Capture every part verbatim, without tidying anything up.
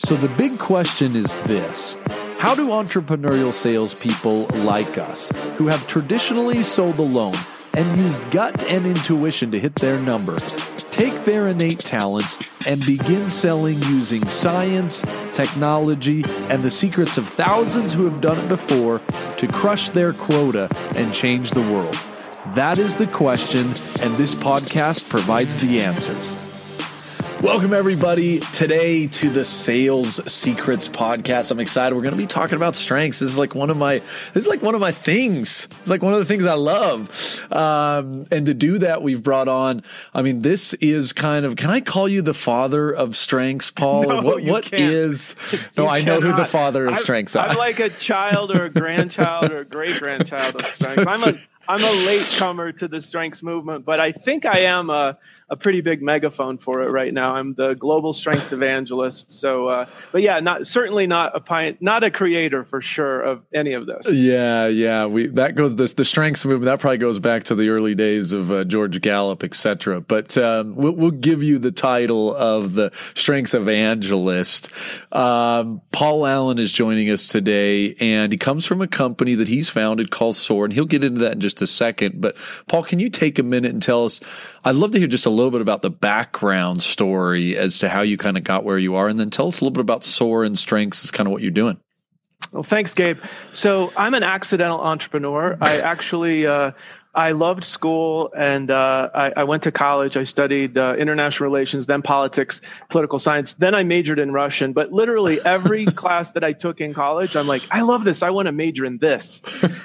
So the big question is this: how do entrepreneurial salespeople like us, who have traditionally sold alone and used gut and intuition to hit their number, take their innate talents and begin selling using science, technology, and the secrets of thousands who have done it before to crush their quota and change the world? That is the question, and this podcast provides the answers. Welcome, everybody, today to the Sales Secrets Podcast. I'm excited. We're going to be talking about strengths. This is like one of my, this is like one of my things. It's like one of the things I love. Um, and to do that, we've brought on, I mean, this is kind of, can I call you the father of strengths, Paul? No, or what, you what can't. is, no, You I know who the cannot. father of I'm, strengths are. I'm like a child or a grandchild or a great-grandchild of strengths. I'm a, I'm a latecomer to the strengths movement, but I think I am a, a pretty big megaphone for it right now. I'm the global strengths evangelist. So, uh, but yeah, not certainly not a pioneer, not a creator for sure of any of this. Yeah, yeah. We that goes this the strengths movement that probably goes back to the early days of uh, George Gallup, et cetera. But um, we'll, we'll give you the title of the strengths evangelist. Um, Paul Allen is joining us today, and he comes from a company that he's founded called SOAR, and he'll get into that in just a second. But Paul, can you take a minute and tell us? I'd love to hear just a little bit about the background story as to how you kind of got where you are, and then tell us a little bit about SOAR and strengths is kind of what you're doing. Well, thanks, Gabe. So I'm an accidental entrepreneur. I actually, uh, I loved school and uh, I, I went to college. I studied uh, international relations, then politics, political science. Then I majored in Russian. But literally every class that I took in college, I'm like, I love this. I want to major in this.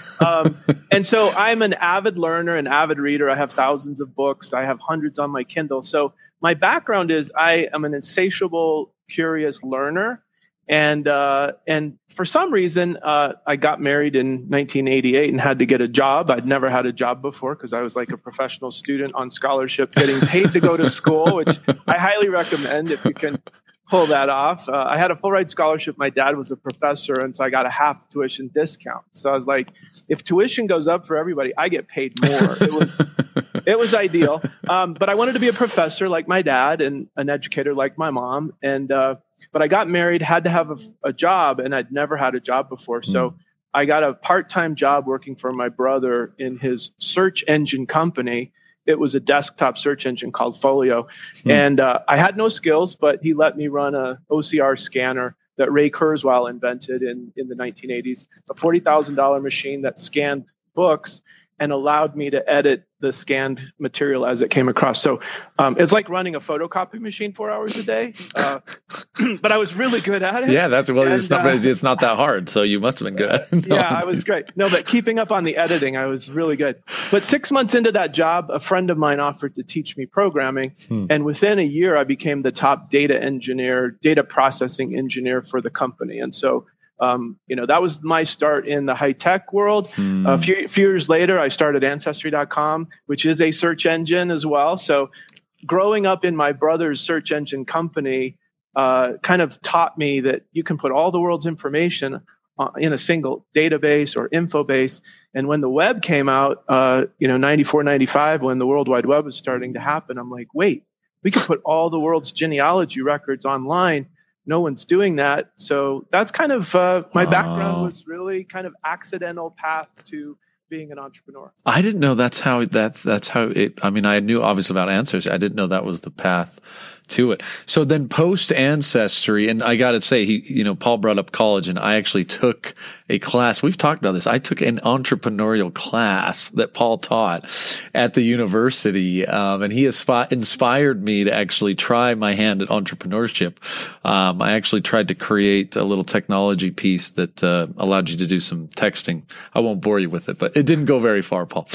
Um, and so I'm an avid learner, an avid reader. I have thousands of books. I have hundreds on my Kindle. So my background is I am an insatiable, curious learner. And uh, and for some reason, uh, I got married in nineteen eighty-eight and had to get a job. I'd never had a job before because I was like a professional student on scholarship, getting paid to go to school, which I highly recommend if you can pull that off. Uh, I had a full ride scholarship. My dad was a professor, and so I got a half tuition discount. So I was like, if tuition goes up for everybody, I get paid more. It was it was ideal. Um, but I wanted to be a professor like my dad and an educator like my mom. And uh, but I got married, had to have a, a job, and I'd never had a job before. So mm. I got a part-time job working for my brother in his search engine company. It was a desktop search engine called Folio. Mm. And uh, I had no skills, but he let me run a O C R scanner that Ray Kurzweil invented in, in the nineteen eighties, a forty thousand dollars machine that scanned books and allowed me to edit the scanned material as it came across. So um, it's like running a photocopy machine four hours a day. Uh, but I was really good at it. Yeah, that's well. And, it's not. uh, it's not that hard. So you must have been good at it. No. Yeah, I was great. No, but keeping up on the editing, I was really good. But six months into that job, a friend of mine offered to teach me programming, hmm. and within a year, I became the top data engineer, data processing engineer for the company. And so. Um, you know, that was my start in the high tech world. Hmm. A few, few years later, I started Ancestry dot com, which is a search engine as well. So growing up in my brother's search engine company uh, kind of taught me that you can put all the world's information uh, in a single database or info base. And when the web came out, uh, you know, ninety-four, ninety-five, when the World Wide Web was starting to happen, I'm like, wait, we could put all the world's genealogy records online. No one's doing that. So that's kind of uh, my background was really kind of accidental path to being an entrepreneur. I didn't know that's how that's that's how it. I mean, I knew obviously about Ancestry. I didn't know that was the path to it. So then post Ancestry, and I got to say, he, you know, Paul brought up college, and I actually took a class. We've talked about this. I took an entrepreneurial class that Paul taught at the university, um, and he aspi- inspired me to actually try my hand at entrepreneurship. Um, I actually tried to create a little technology piece that uh, allowed you to do some texting. I won't bore you with it, but it didn't go very far, Paul.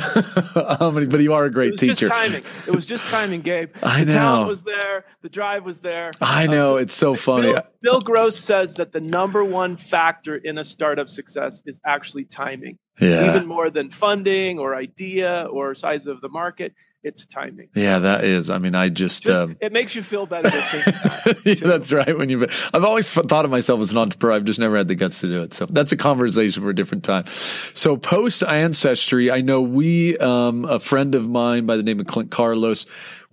um, but you are a great it was teacher. Just timing. It was just timing, Gabe. I the know. talent was there. The drive was there. I know. Um, it's so funny. Bill, Bill Gross says that the number one factor in a startup success is actually timing. Yeah. Even more than funding or idea or size of the market. It's timing. Yeah, that is. I mean, I just, just um, it makes you feel better to think that. yeah, that's right. When you, I've always thought of myself as an entrepreneur. I've just never had the guts to do it. So that's a conversation for a different time. So post Ancestry, I know we, um, a friend of mine by the name of Clint Carlos,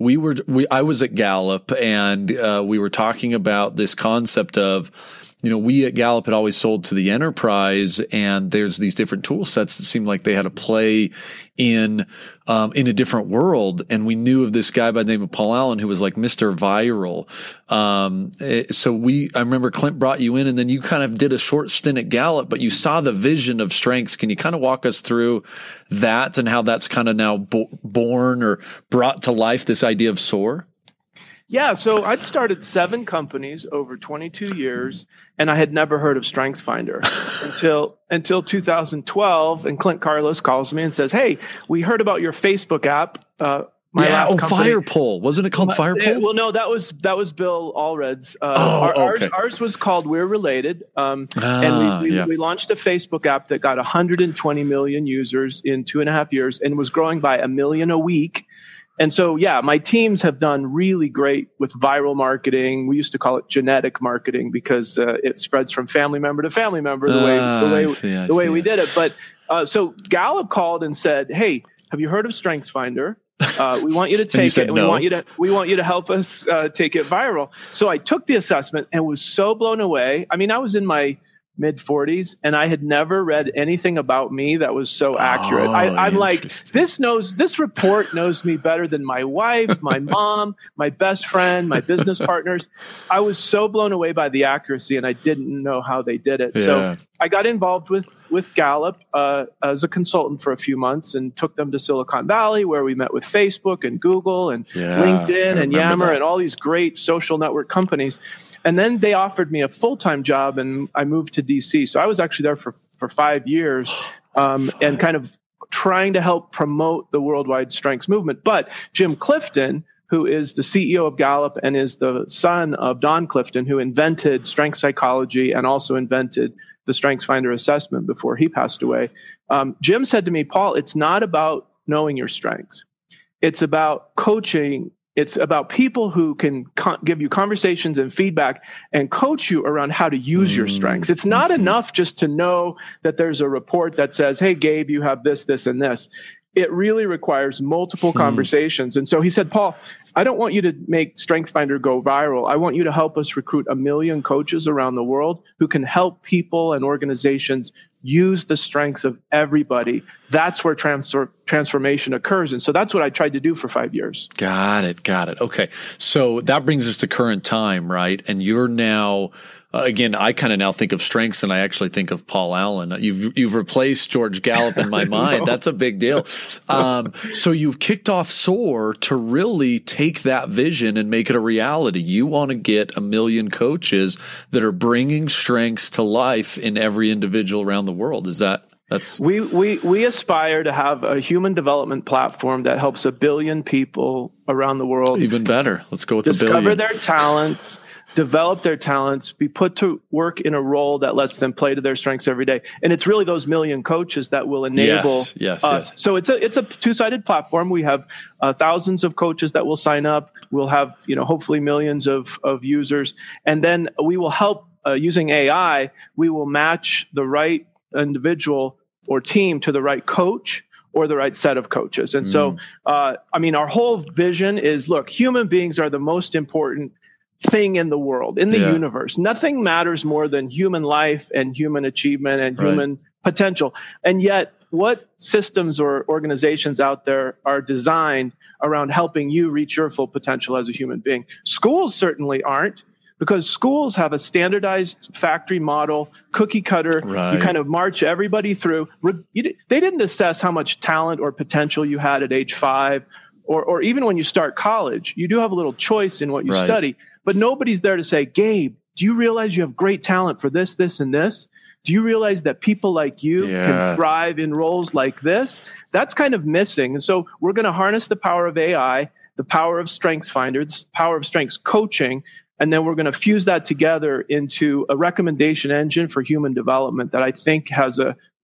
we were, we, I was at Gallup, and uh, we were talking about this concept of, you know, we at Gallup had always sold to the enterprise, and there's these different tool sets that seemed like they had to play in, um, in a different world. And we knew of this guy by the name of Paul Allen who was like Mister Viral. Um, so we, I remember Clint brought you in, and then you kind of did a short stint at Gallup, but you saw the vision of strengths. Can you kind of walk us through that and how that's kind of now bo- born or brought to life this idea of SOAR? Yeah, so I'd started seven companies over twenty-two years, and I had never heard of StrengthsFinder until until two thousand twelve. And Clint Carlos calls me and says, "Hey, we heard about your Facebook app." Uh, my yeah, last oh, company. Firepole. Wasn't it called My, Firepole? Well, no, that was that was Bill Allred's. Uh, oh, our, okay. ours, ours was called We're Related, um, ah, and we, we, yeah. we launched a Facebook app that got one hundred twenty million users in two and a half years, and was growing by a million a week. And so, yeah, my teams have done really great with viral marketing. We used to call it genetic marketing because uh, it spreads from family member to family member the way uh, the way see, the way see. we did it. But uh, so Gallup called and said, "Hey, have you heard of StrengthsFinder? Uh, we want you to take you it. And no. We want you to we want you to help us uh, take it viral." So I took the assessment and was so blown away. I mean, I was in my mid forties, and I had never read anything about me that was so accurate. Oh, I, I'm like, this knows this report knows me better than my wife, my mom, my best friend, my business partners. I was so blown away by the accuracy, and I didn't know how they did it. Yeah. So I got involved with with Gallup uh, as a consultant for a few months, and took them to Silicon Valley, where we met with Facebook and Google and yeah, LinkedIn and Yammer that. and all these great social network companies. And then they offered me a full-time job, and I moved to D C. So I was actually there for, for five years um, and kind of trying to help promote the worldwide strengths movement. But Jim Clifton, who is the C E O of Gallup and is the son of Don Clifton, who invented strength psychology and also invented the StrengthsFinder assessment before he passed away, um, Jim said to me, "Paul, it's not about knowing your strengths. It's about coaching. It's about people who can con- give you conversations and feedback and coach you around how to use your strengths. It's not Mm-hmm. enough just to know that there's a report that says, 'Hey, Gabe, you have this, this, and this.' It really requires multiple Hmm. conversations." And so he said, "Paul, I don't want you to make StrengthsFinder go viral. I want you to help us recruit a million coaches around the world who can help people and organizations use the strengths of everybody. That's where transfer, transformation occurs." And so that's what I tried to do for five years. Got it. Got it. Okay. So that brings us to current time, right? And you're now, uh, again, I kind of now think of strengths, and I actually think of Paul Allen. You've, you've replaced George Gallup in my mind. That's a big deal. Um, so you've kicked off SOAR to really take that vision and make it a reality. You want to get a million coaches that are bringing strengths to life in every individual around the world. Is that, that's we we we aspire to have a human development platform that helps a billion people around the world even better? Let's go with the discover billion. their talents, develop their talents, be put to work in a role that lets them play to their strengths every day. And it's really those million coaches that will enable Yes, yes, us. yes. So it's a it's a two-sided platform. We have uh, thousands of coaches that will sign up. We'll have, you know, hopefully millions of of users, and then we will help uh, using A I. We will match the right individual or team to the right coach or the right set of coaches. And so, uh, I mean, our whole vision is, look, human beings are the most important thing in the world, in the Yeah. universe. Nothing matters more than human life and human achievement and Right. human potential. And yet, what systems or organizations out there are designed around helping you reach your full potential as a human being? Schools certainly aren't, because schools have a standardized factory model, cookie cutter. Right. You kind of march everybody through. You, they didn't assess how much talent or potential you had at age five, or, or even when you start college. You do have a little choice in what you Right. study, but nobody's there to say, "Gabe, do you realize you have great talent for this, this, and this? Do you realize that people like you Yeah. can thrive in roles like this?" That's kind of missing. And so we're going to harness the power of A I, the power of StrengthsFinder, the power of strengths coaching, and then we're going to fuse that together into a recommendation engine for human development that I think has a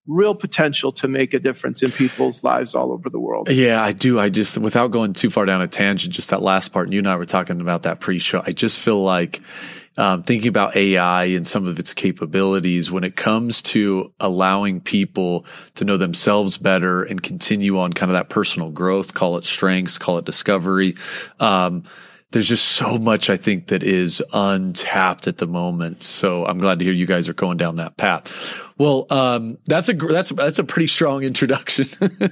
real potential to make a difference in people's lives all over the world. Yeah, I do. I just, without going too far down a tangent, just that last part, and you and I were talking about that pre-show, I just feel like um, thinking about A I and some of its capabilities when it comes to allowing people to know themselves better and continue on kind of that personal growth, call it strengths, call it discovery. Um, There's just so much, I think, that is untapped at the moment. So I'm glad to hear you guys are going down that path. Well, um, that's a that's that's a pretty strong introduction.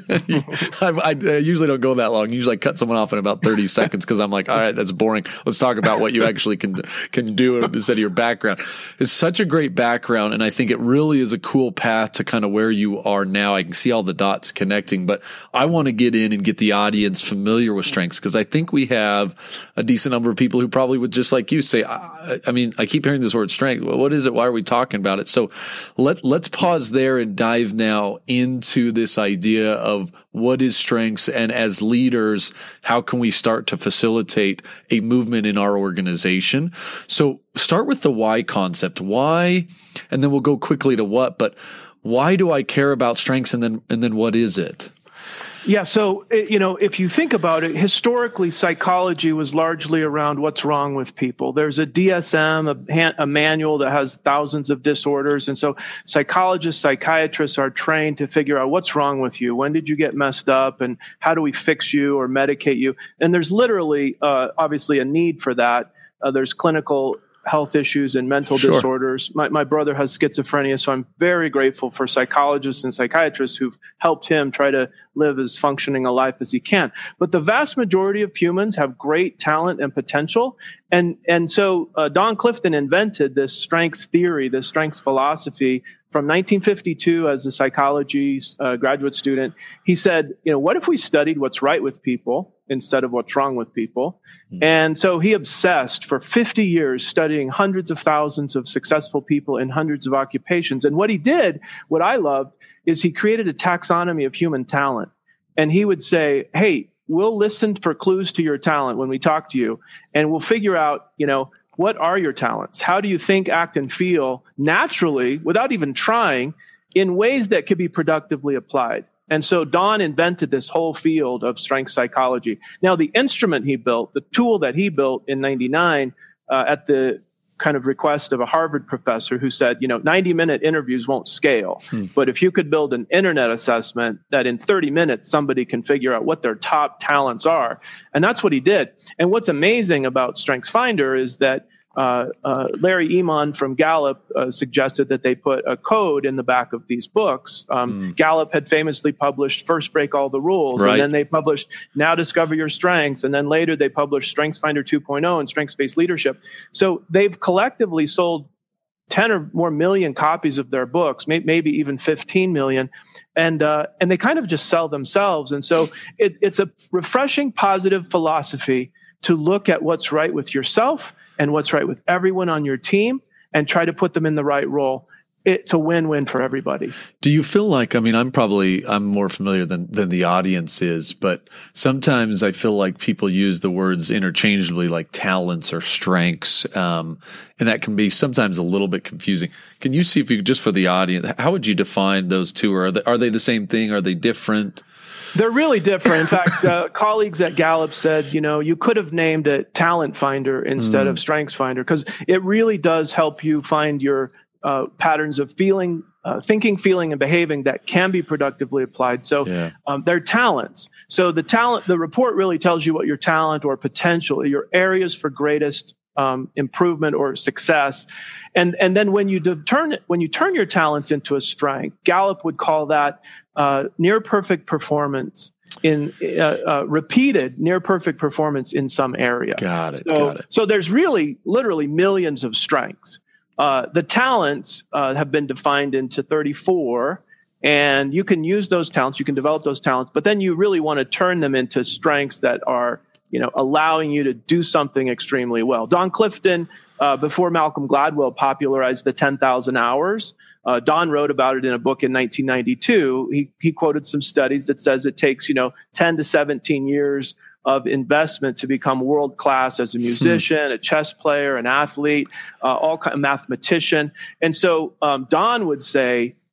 I, I usually don't go that long. Usually, I cut someone off in about thirty seconds because I'm like, all right, that's boring. Let's talk about what you actually can can do instead of your background. It's such a great background, and I think it really is a cool path to kind of where you are now. I can see all the dots connecting, but I want to get in and get the audience familiar with strengths because I think we have a decent number of people who probably would just like you say, I, I mean, I keep hearing this word strength. What is it? Why are we talking about it? So let let Let's pause there and dive now into this idea of what is strengths, and as leaders, how can we start to facilitate a movement in our organization? So start with the why concept. Why, and then we'll go quickly to what, but why do I care about strengths, and then and then what is it? Yeah, so, you know, if you think about it, historically, psychology was largely around what's wrong with people. There's a D S M, a, a manual that has thousands of disorders. And so psychologists, psychiatrists are trained to figure out what's wrong with you. When did you get messed up? And how do we fix you or medicate you? And there's literally, uh, obviously, a need for that. Uh, there's clinical health issues and mental Sure. disorders. My, my brother has schizophrenia, so I'm very grateful for psychologists and psychiatrists who've helped him try to live as functioning a life as he can. But the vast majority of humans have great talent and potential. And, and so uh, Don Clifton invented this strengths theory, this strengths philosophy from nineteen fifty-two as a psychology uh, graduate student. He said, you know, what if we studied what's right with people instead of what's wrong with people? Mm-hmm. And so he obsessed for fifty years studying hundreds of thousands of successful people in hundreds of occupations. And what he did, what I loved, is he created a taxonomy of human talent. And he would say, hey, we'll listen for clues to your talent when we talk to you, and we'll figure out, you know, what are your talents? How do you think, act, and feel naturally, without even trying, in ways that could be productively applied? And so Don invented this whole field of strength psychology. Now, the instrument he built, the tool that he built in ninety-nine, uh, at the kind of request of a Harvard professor who said, you know, ninety minute interviews won't scale. Hmm. But if you could build an internet assessment that in thirty minutes, somebody can figure out what their top talents are. And that's what he did. And what's amazing about StrengthsFinder is that Uh, uh, Larry Eman from Gallup uh, suggested that they put a code in the back of these books. Um, mm. Gallup had famously published First Break All the Rules, right. and then they published Now Discover Your Strengths, and then later they published StrengthsFinder two point oh and Strengths-Based Leadership. So they've collectively sold ten or more million copies of their books, may, maybe even fifteen million, and uh, and they kind of just sell themselves. And so it, it's a refreshing, positive philosophy to look at what's right with yourself and what's right with everyone on your team, and try to put them in the right role. It's a win-win for everybody. Do you feel like, I mean, I'm probably, I'm more familiar than, than the audience is, but sometimes I feel like people use the words interchangeably, like talents or strengths. Um, and that can be sometimes a little bit confusing. Can you see if you, just for the audience, how would you define those two? Are they, are they the same thing? Are they different? They're really different. In fact, uh, colleagues at Gallup said, you know, you could have named it Talent Finder instead mm. of Strengths Finder, because it really does help you find your uh, patterns of feeling, uh, thinking, feeling, and behaving that can be productively applied. So yeah. um, they're talents. So the talent, the report really tells you what your talent or potential, your areas for greatest Um, improvement or success, and and then when you turn when you turn your talents into a strength, Gallup would call that uh, near perfect performance in uh, uh, repeated near perfect performance in some area. Got it. So, got it. So there's really literally millions of strengths. Uh, the talents uh, have been defined into thirty-four. And you can use those talents, you can develop those talents, but then you really want to turn them into strengths that are, you know, allowing you to do something extremely well. Don Clifton, uh, before Malcolm Gladwell popularized the ten thousand hours, uh, Don wrote about it in a book in nineteen ninety-two. He, he quoted some studies that says it takes, you know, ten to seventeen years of investment to become world-class as a musician, hmm. a chess player, an athlete, uh, all kind of mathematician. And so um, Don would say,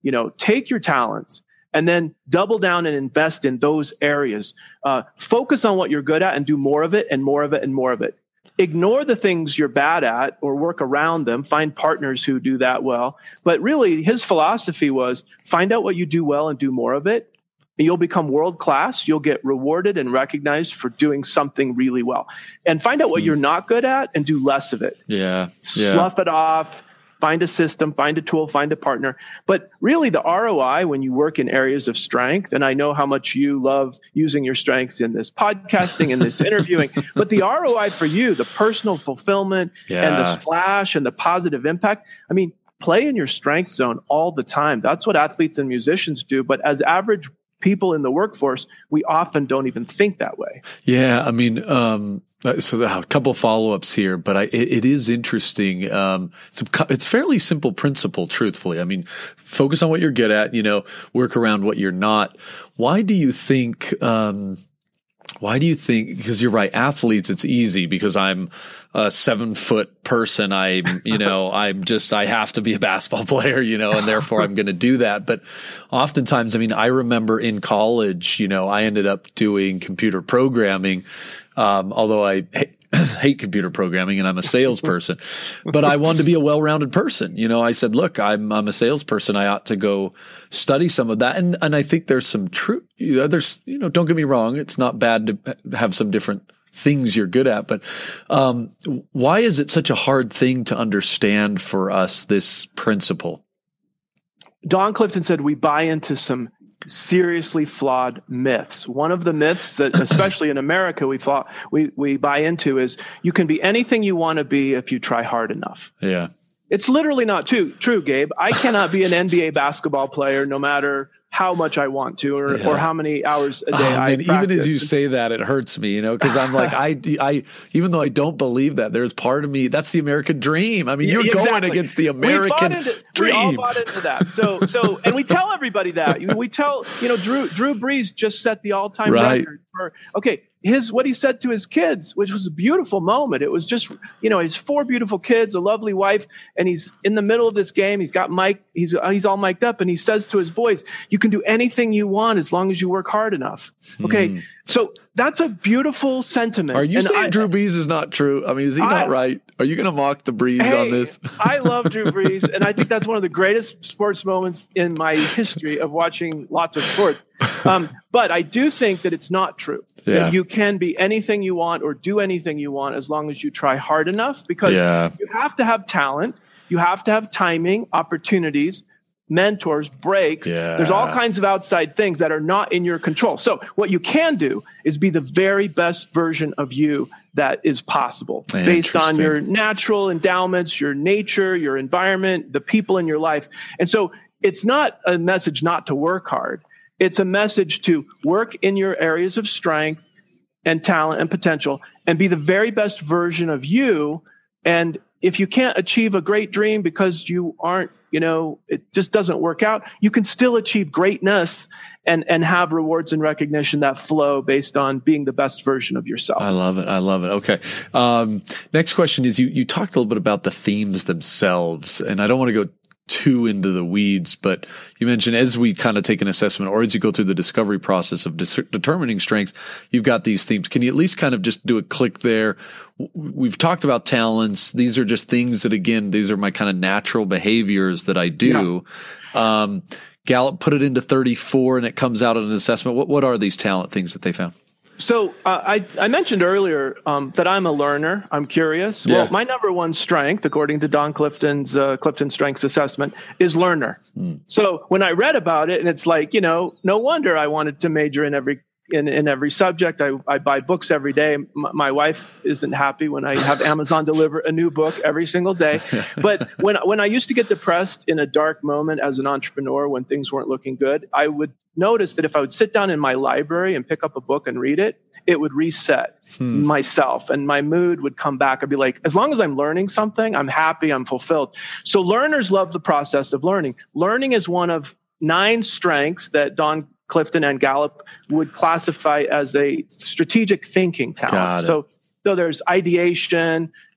you know, take your talents and then double down and invest in those areas. Uh, focus on what you're good at and do more of it and more of it and more of it. Ignore the things you're bad at or work around them. Find partners who do that well. But really, his philosophy was find out what you do well and do more of it. And you'll become world-class. You'll get rewarded and recognized for doing something really well. And find out what you're not good at and do less of it. Yeah. yeah. Slough it off. Find a system, find a tool, find a partner. But really the R O I when you work in areas of strength, and I know how much you love using your strengths in this podcasting and this interviewing, but the R O I for you, the personal fulfillment yeah. and the splash and the positive impact, I mean, play in your strength zone all the time. That's what athletes and musicians do. But as average people in the workforce, we often don't even think that way. Yeah. I mean, um, so a couple follow-ups here, but I, it, it is interesting. Um, it's, a, it's fairly simple principle, truthfully. I mean, focus on what you're good at, you know, work around what you're not. Why do you think, um, why do you think, because you're right, athletes, it's easy because I'm a seven foot person. I'm, you know, I'm just, I have to be a basketball player, you know, and therefore I'm going to do that. But oftentimes, I mean, I remember in college, you know, I ended up doing computer programming. Um, although I hate, hate computer programming and I'm a salesperson, but I wanted to be a well-rounded person. You know, I said, look, I'm, I'm a salesperson. I ought to go study some of that. And, and I think there's some truth, you know, there's, you know, don't get me wrong. It's not bad to have some different things you're good at, but, um, why is it such a hard thing to understand for us, this principle? Don Clifton said, we buy into some seriously flawed myths. One of the myths that, especially in America, we fought, we we buy into is you can be anything you want to be if you try hard enough. Yeah, it's literally not too, true, Gabe. I cannot be an N B A basketball player no matter how much I want to, or, yeah. or how many hours a day oh, I man, practice. Even as you say that, it hurts me, you know, because I'm like, I, I, even though I don't believe that, there's part of me, that's the American dream. I mean, you're exactly. going against the American we into, dream. We all bought into that. So, so, and we tell everybody that. We tell, you know, Drew, Drew Brees just set the all-time right. record for, okay, his, what he said to his kids, which was a beautiful moment. It was just, you know, his four beautiful kids, a lovely wife, and he's in the middle of this game. He's got Mike, he's, he's all mic'd up, and he says to his boys, you can do anything you want as long as you work hard enough. Okay. Mm. So that's a beautiful sentiment. Are you and saying I, Drew Brees is not true? I mean, is he I, not right? Are you going to mock the Brees hey, on this? I love Drew Brees, and I think that's one of the greatest sports moments in my history of watching lots of sports. Um, but I do think that it's not true. Yeah. That you can be anything you want or do anything you want as long as you try hard enough, because yeah. you have to have talent. You have to have timing, opportunities, mentors, breaks. Yeah. There's all kinds of outside things that are not in your control. So what you can do is be the very best version of you that is possible based on your natural endowments, your nature, your environment, the people in your life. And so it's not a message not to work hard. It's a message to work in your areas of strength and talent and potential and be the very best version of you. And if you can't achieve a great dream because you aren't, you know, it just doesn't work out, you can still achieve greatness and, and have rewards and recognition that flow based on being the best version of yourself. I love it. I love it. Okay. Um, next question is you, you talked a little bit about the themes themselves, and I don't want to go too into the weeds, but you mentioned as we kind of take an assessment or as you go through the discovery process of dis- determining strengths, you've got these themes. Can you at least kind of just do a click there? We've talked about talents. These are just things that, again, these are my kind of natural behaviors that I do. Yeah. Um, Gallup put it into thirty-four and it comes out in an assessment. What, what are these talent things that they found? So uh, I, I mentioned earlier um, that I'm a learner. I'm curious. Yeah. Well, my number one strength, according to Don Clifton's uh, Clifton Strengths Assessment, is learner. Mm. So when I read about it, and it's like, you know, no wonder I wanted to major in every in, in every subject. I, I buy books every day. M- my wife isn't happy when I have Amazon deliver a new book every single day. But when when I used to get depressed in a dark moment as an entrepreneur, when things weren't looking good, I would notice that if I would sit down in my library and pick up a book and read it, it would reset hmm. myself and my mood would come back. I'd be like, as long as I'm learning something, I'm happy, I'm fulfilled. So learners love the process of learning. Learning is one of nine strengths that Don Clifton and Gallup would classify as a strategic thinking talent. So, so there's ideation,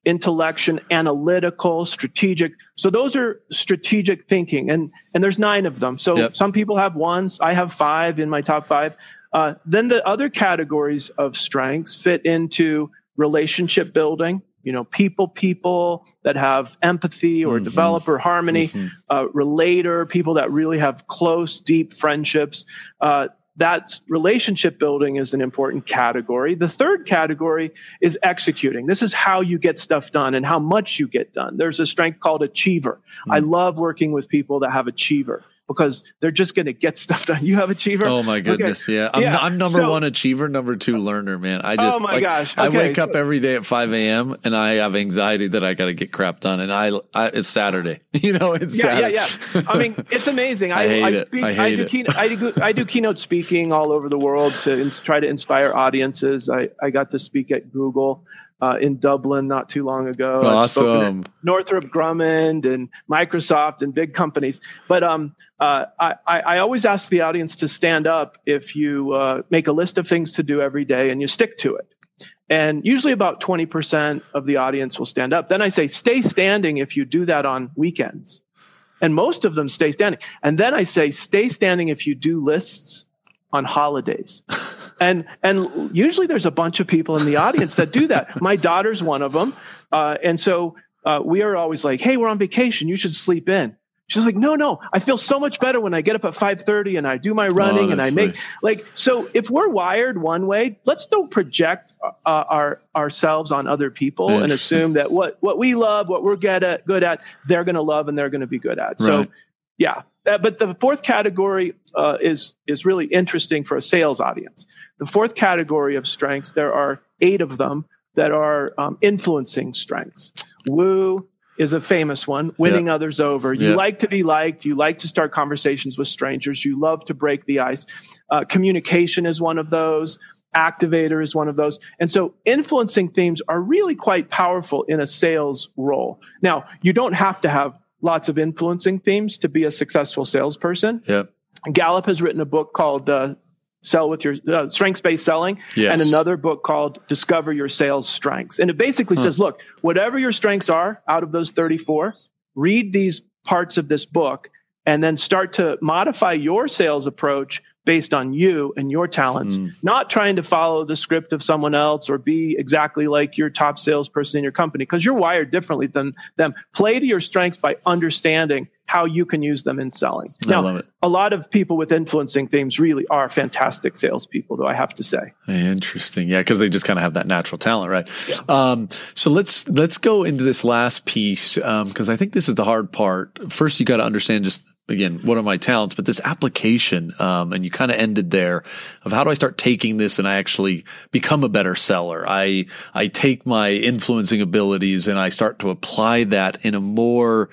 intellection, analytical, strategic. So those are strategic thinking, and and there's nine of them. So yep. some people have ones. I have five in my top five. Uh, then the other categories of strengths fit into relationship building. You know, people, people that have empathy or mm-hmm. developer harmony, mm-hmm. uh, relator, people that really have close, deep friendships. Uh, That's relationship building is an important category. The third category is executing. This is how you get stuff done and how much you get done. There's a strength called achiever. Mm. I love working with people that have achiever because they're just going to get stuff done. You have achiever? Oh my goodness. Okay. Yeah. I'm, yeah. I'm number so, one achiever, number two learner, man. I just, oh my like, gosh. Okay. I wake up every day at five a.m. and I have anxiety that I got to get crap done. And I, I, it's Saturday, you know, it's yeah, Saturday. Yeah, yeah. I mean, it's amazing. I, I hate I it. speak, I hate I do, it. Keynote, I do, I do keynote speaking all over the world to ins- try to inspire audiences. I, I got to speak at Google. Uh, in Dublin not too long ago. Awesome. Northrop Grumman and Microsoft and big companies. But um, uh, I, I always ask the audience to stand up if you uh, make a list of things to do every day and you stick to it. And usually about twenty percent of the audience will stand up. Then I say, stay standing if you do that on weekends. And most of them stay standing. And then I say, stay standing if you do lists on holidays. And and usually there's a bunch of people in the audience that do that. My daughter's one of them. Uh, and so uh, we are always like, hey, we're on vacation. You should sleep in. She's like, no, no. I feel so much better when I get up at five thirty and I do my running. Honestly. And I make like, so if we're wired one way, let's don't project uh, our ourselves on other people and assume that what, what we love, what we're good at, good at, they're going to love and they're going to be good at. So, right. yeah. Uh, but the fourth category uh, is is really interesting for a sales audience. The fourth category of strengths, there are eight of them that are um, influencing strengths. Woo is a famous one, winning yep. others over. You yep. like to be liked. You like to start conversations with strangers. You love to break the ice. Uh, communication is one of those. Activator is one of those. And so influencing themes are really quite powerful in a sales role. Now, you don't have to have lots of influencing themes to be a successful salesperson. Yep. Gallup has written a book called uh, Sell with Your uh, Strengths-Based Selling, yes. and another book called Discover Your Sales Strengths. And it basically huh. says, look, whatever your strengths are out of those thirty-four, read these parts of this book and then start to modify your sales approach based on you and your talents, mm. not trying to follow the script of someone else or be exactly like your top salesperson in your company, because you're wired differently than them. Play to your strengths by understanding how you can use them in selling. I now, love it. A lot of people with influencing themes really are fantastic salespeople, though, I have to say. Interesting. Yeah, because they just kind of have that natural talent, right? Yeah. Um, so let's let's go into this last piece, because um, I think this is the hard part. First, you got to understand just, again, what are my talents? But this application, um, and you kind of ended there, of how do I start taking this and I actually become a better seller? I I take my influencing abilities and I start to apply that in a more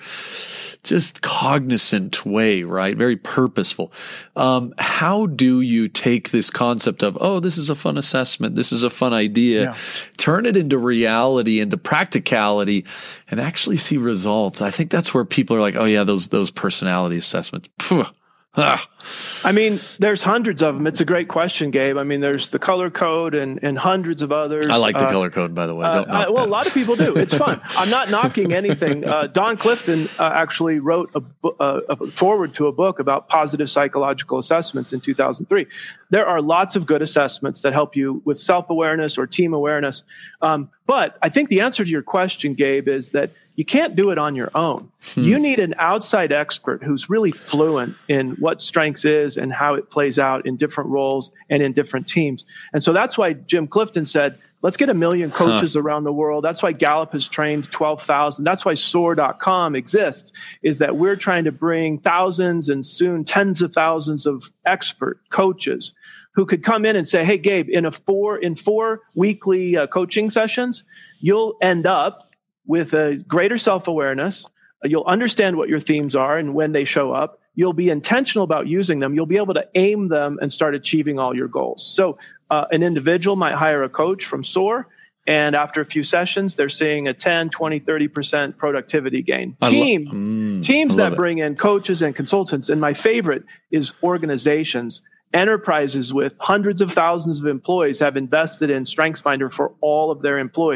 just cognizant way, right? Very purposeful. Um, how do you take this concept of, oh, this is a fun assessment, this is a fun idea, yeah. turn it into reality, into practicality, and actually see results? I think that's where people are like, oh yeah, those those personality assessments. Phew. Ah. I mean, there's hundreds of them. It's a great question, Gabe. I mean, there's the color code and, and hundreds of others. I like the uh, color code, by the way. Uh, Don't knock I, well, that. a lot of people do. It's fun. I'm not knocking anything. Uh, Don Clifton uh, actually wrote a, uh, a forward to a book about positive psychological assessments in two thousand three. There are lots of good assessments that help you with self-awareness or team awareness. Um, but I think the answer to your question, Gabe, is that you can't do it on your own. Hmm. You need an outside expert who's really fluent in what strengths is and how it plays out in different roles and in different teams. And so that's why Jim Clifton said, let's get a million coaches huh. around the world. That's why Gallup has trained twelve thousand. That's why soar dot com exists, is that we're trying to bring thousands and soon tens of thousands of expert coaches who could come in and say, hey, Gabe, in a four, in four weekly uh, coaching sessions, you'll end up with a greater self-awareness. You'll understand what your themes are and when they show up. You'll be intentional about using them. You'll be able to aim them and start achieving all your goals. So uh, an individual might hire a coach from SOAR, and after a few sessions, they're seeing a ten, twenty, thirty percent productivity gain. Team, lo- mm, teams that it. bring in coaches and consultants, and my favorite is organizations. Enterprises with hundreds of thousands of employees have invested in StrengthsFinder for all of their employees.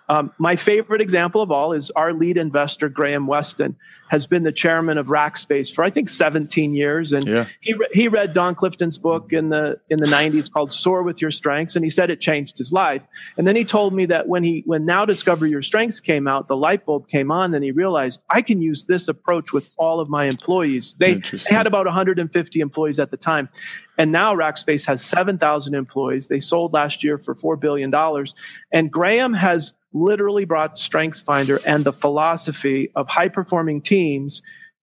Um, my favorite example of all is our lead investor, Graham Weston, has been the chairman of Rackspace for, I think, seventeen years. And yeah. he re- he read Don Clifton's book in the in the nineties called Soar with Your Strengths. And he said it changed his life. And then he told me that when he when Now Discover Your Strengths came out, the light bulb came on and he realized I can use this approach with all of my employees. They, they had about one hundred fifty employees at the time. And now Rackspace has seven thousand employees. They sold last year for four billion dollars. And Graham has literally brought StrengthsFinder and the philosophy of high-performing teams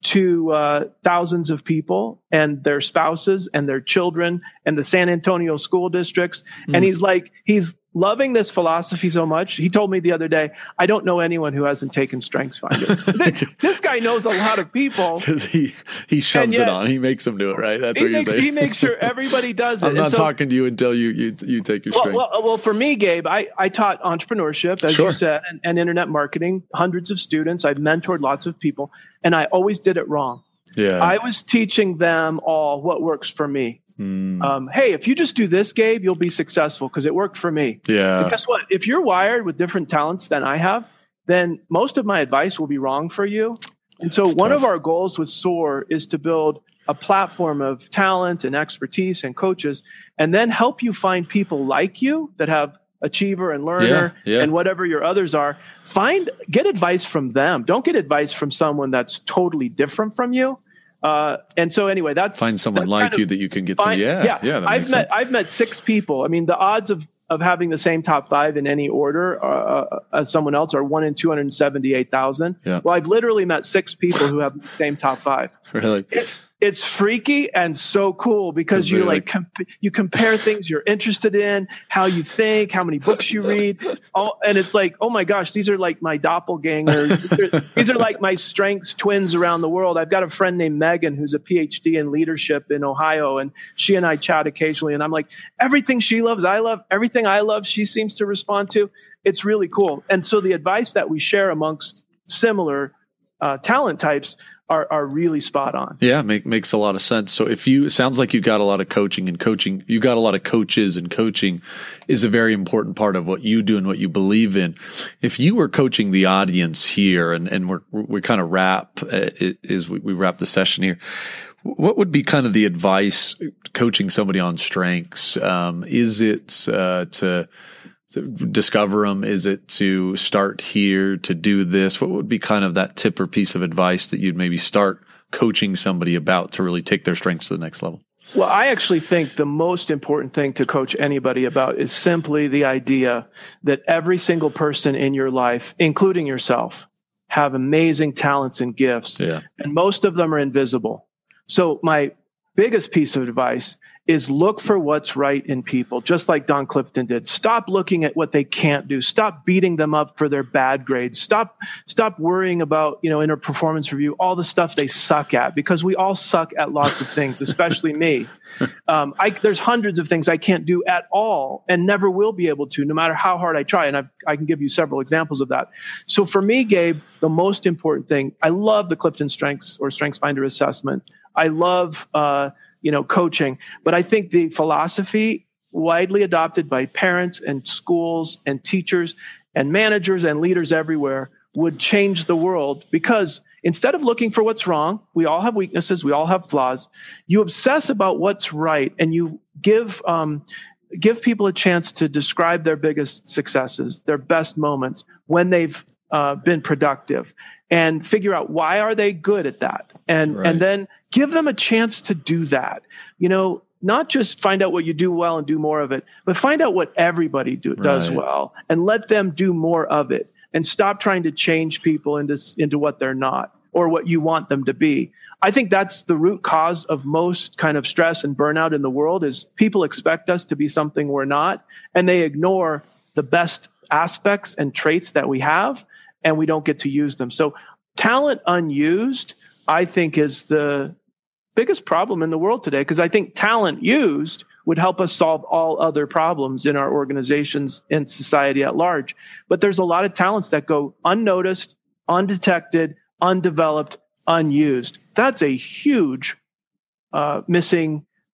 to uh, thousands of people and their spouses and their children and the San Antonio school districts. Mm. And he's like, he's loving this philosophy so much. He told me the other day, I don't know anyone who hasn't taken StrengthsFinder. this, this guy knows a lot of people. he he shoves yet, it on. He makes them do it, right? That's what makes, you're saying. He makes sure everybody does it. I'm not so, talking to you until you you, you take your well, strength. Well, well, for me, Gabe, I, I taught entrepreneurship, as sure. you said, and, and internet marketing, hundreds of students. I've mentored lots of people, and I always did it wrong. Yeah, I was teaching them all what works for me. Mm. Um, hey, if you just do this, Gabe, you'll be successful because it worked for me. Yeah. And guess what? If you're wired with different talents than I have, then most of my advice will be wrong for you. And so That's one tough. of our goals with SOAR is to build a platform of talent and expertise and coaches, and then help you find people like you that have achiever and learner yeah, yeah. and whatever your others are. Find, get advice from them. Don't get advice from someone that's totally different from you. Uh, and so anyway, that's find someone that's like kind of you that you can get find, some. Yeah, yeah. yeah. That I've makes met sense. I've met six people. I mean, the odds of of having the same top five in any order uh, as someone else are one in two hundred seventy-eight thousand. Yeah. Well, I've literally met six people who have the same top five. Really? It's, it's freaky and so cool because you like comp- you compare things you're interested in, how you think, how many books you read, all, and it's like, oh my gosh, these are like my doppelgangers. these, are, these are like my strengths twins around the world. I've got a friend named Megan who's a P H D in leadership in Ohio, and she and I chat occasionally. And I'm like, everything she loves, I love. Everything I love, she seems to respond to. It's really cool. And so the advice that we share amongst similar uh, talent types Are, are really spot on. Yeah, make, makes a lot of sense. So if you, it sounds like you've got a lot of coaching and coaching, you got a lot of coaches, and coaching is a very important part of what you do and what you believe in. If you were coaching the audience here, and, and we're, we kind of wrap, uh, is we, we wrap the session here, what would be kind of the advice coaching somebody on strengths? Um, is it uh, to, to discover them? Is it to start here, to do this? What would be kind of that tip or piece of advice that you'd maybe start coaching somebody about to really take their strengths to the next level? Well, I actually think the most important thing to coach anybody about is simply the idea that every single person in your life, including yourself, have amazing talents and gifts, yeah. and most of them are invisible. So my biggest piece of advice is look for what's right in people, just like Don Clifton did. Stop looking at what they can't do. Stop beating them up for their bad grades. Stop, stop worrying about, you know, in a performance review, all the stuff they suck at, because we all suck at lots of things, especially me. Um, I, there's hundreds of things I can't do at all and never will be able to, no matter how hard I try. And I've, I can give you several examples of that. So for me, Gabe, the most important thing, I love the Clifton Strengths or StrengthsFinder assessment. I love, uh, you know, coaching, but I think the philosophy widely adopted by parents and schools and teachers and managers and leaders everywhere would change the world, because instead of looking for what's wrong, we all have weaknesses, we all have flaws. You obsess about what's right, and you give, um, give people a chance to describe their biggest successes, their best moments when they've uh, been productive, and figure out why are they good at that. And, right. and then give them a chance to do that. You know, not just find out what you do well and do more of it, but find out what everybody do, does right. well and let them do more of it, and stop trying to change people into, into what they're not or what you want them to be. I think that's the root cause of most kind of stress and burnout in the world, is people expect us to be something we're not, and they ignore the best aspects and traits that we have, and we don't get to use them. So talent unused, I think, is the biggest problem in the world today, because I think talent used would help us solve all other problems in our organizations and society at large. But there's a lot of talents that go unnoticed, undetected, undeveloped, unused. That's a huge uh, missing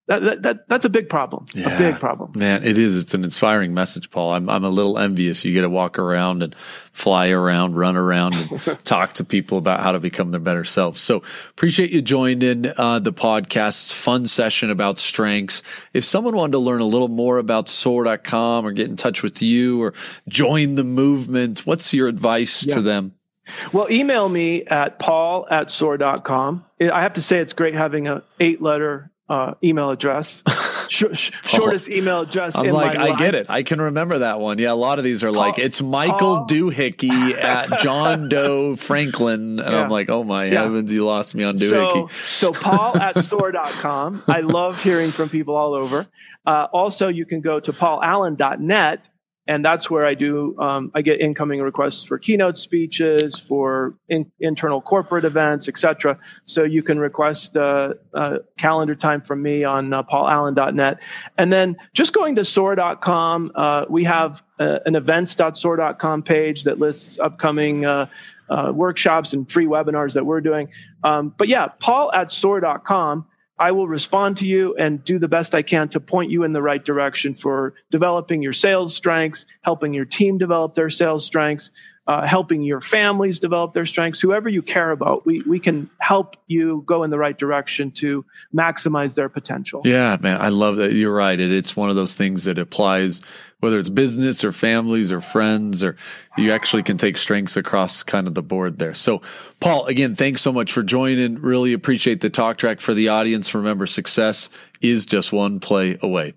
That, that, that that's a big problem. Yeah, a big problem. Man, it is. It's an inspiring message, Paul. I'm I'm a little envious. You get to walk around and fly around, run around, and talk to people about how to become their better selves. So appreciate you joined in uh, the podcast. It's a fun session about strengths. If someone wanted to learn a little more about S O A R dot com or get in touch with you or join the movement, what's your advice yeah. to them? Well, email me at paul at S O A R dot com. I have to say it's great having an eight-letter Uh, email address, sh- sh- shortest email address. I'm in like, my I life. get it. I can remember that one. Yeah, a lot of these are Paul, like, it's Michael Paul, Doohickey at John Doe Franklin. And yeah. I'm like, oh my yeah. heavens, you lost me on Doohickey. So, so Paul at S O A R dot com. I love hearing from people all over. Uh, also, you can go to paul allen dot net. And that's where I do, um, I get incoming requests for keynote speeches, for in, internal corporate events, et cetera. So you can request uh, uh, calendar time from me on uh, paul allen dot net. And then just going to S O A R dot com, uh, we have uh, an events dot S O A R dot com page that lists upcoming uh, uh, workshops and free webinars that we're doing. Um, but yeah, paul at S O A R dot com. I will respond to you and do the best I can to point you in the right direction for developing your sales strengths, helping your team develop their sales strengths, uh, helping your families develop their strengths. Whoever you care about, we we can help you go in the right direction to maximize their potential. Yeah, man, I love that. You're right. It, it's one of those things that applies, whether it's business or families or friends, or you actually can take strengths across kind of the board there. So, Paul, again, thanks so much for joining. Really appreciate the talk track for the audience. Remember, success is just one play away.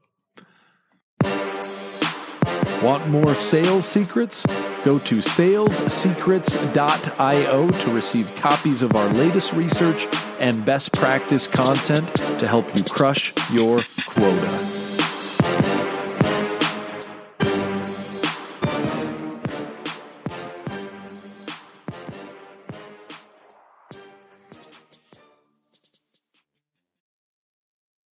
Want more sales secrets? Go to sales secrets dot io to receive copies of our latest research and best practice content to help you crush your quota.